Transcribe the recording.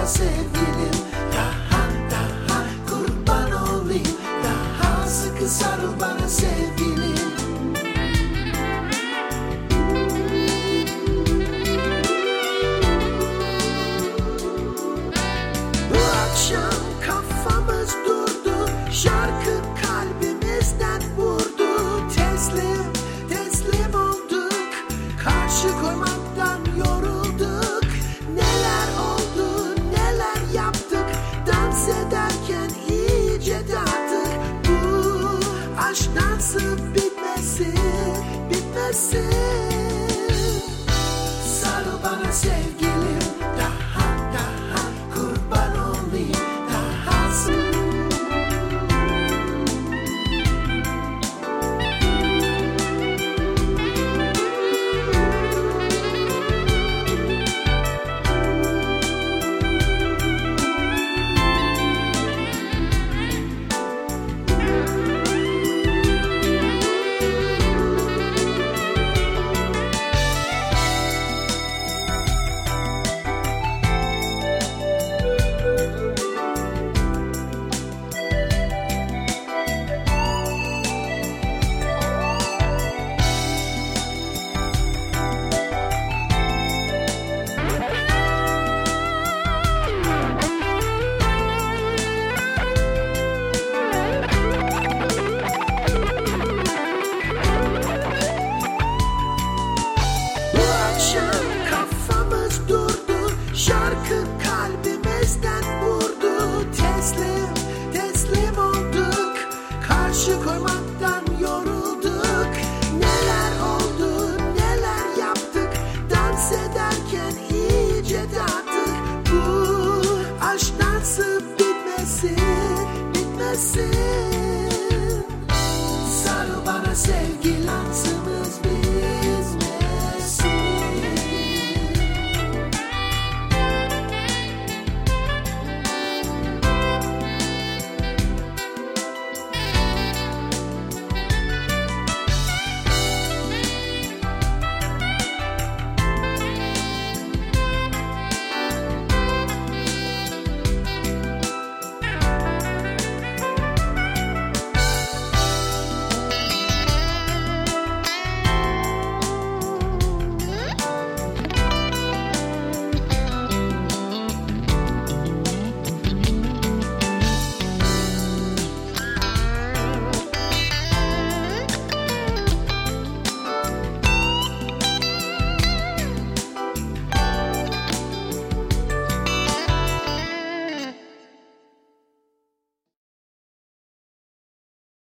sevgilim. Daha kurban olayım, daha sıkı sarıl bana sevgilim. Bu akşam kafamız durdu, şarkı kalbimizden vurdu. Teslim olduk, karşı koymaktan yorulduk. Neler oldu, neler yaptık, dans ederken iyice dağıttık. Bu aşk dansı bitmesin. Sarıl bana sevgilim, daha kurban olayım, daha kafamız durdu, şarkı kalbimizden vurdu. Teslim olduk, karşı koymaktan yorulduk. Neler oldu, neler yaptık, dans ederken iyice dağıttık. Bu aşk dansı bitmesin.